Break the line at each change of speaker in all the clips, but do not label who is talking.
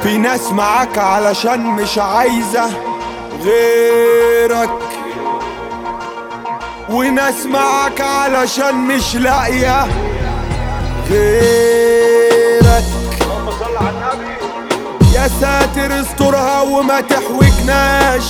في ناس معاك علشان مش عايزة غيرك، وناس معاك علشان مش لاقية غيرك. يا ساتر استرها وما تحوجناش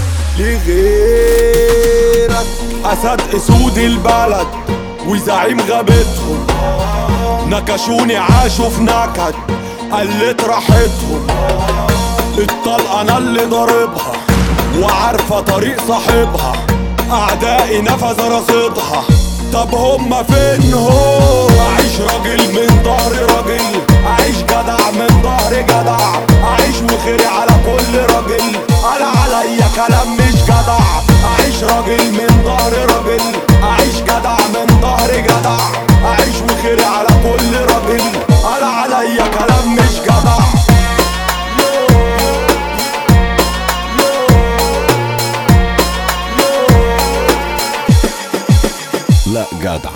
لغيرك. أسد أسود البلد وزعيم غابتهم، نكشوني عاشوا في نكد قلت راحتهم. الطلقة أنا اللي ضاربها وعارفة طريق صاحبها، أعدائي نفذ رصيدها. طب هما فين هو؟ أعيش راجل من ظهر راجل، أعيش جدع من ظهر جدع، أعيش وخيري على كل راجل. أنا عليا كلام مش جدع، أعيش راجل من ظهر راجل، أعيش جدع من ظهر جدع، أعيش وخيري على كل راجل. أنا عليا كلام مش جدع. لا جدع.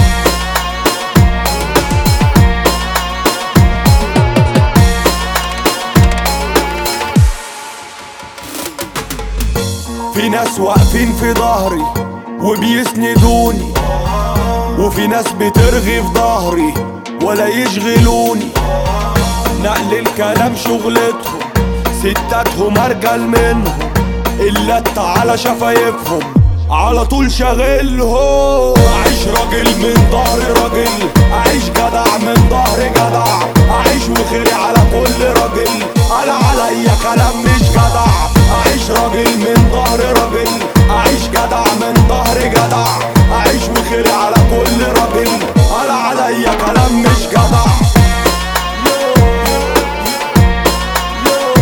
في ناس واقفين في ظهري وبيسندوني، وفي ناس بترغي في ظهري ولا يشغلوني. نقل الكلام شغلتهم، ستاتهم ارجل منهم، اللت على شفايفهم على طول شاغلهم. أعيش راجل من ظهر راجل، أعيش جدع من ظهر جدع، أعيش وخيري على كل راجل. أنا عليا كلام مش جدع، أعيش راجل من ظهر راجل، أعيش جدع من ظهر جدع، أعيش وخيري على كل راجل. أنا عليا كلام مش جدع.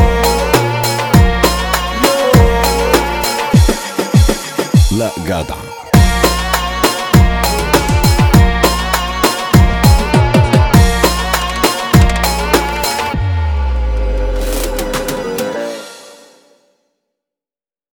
لا جدع.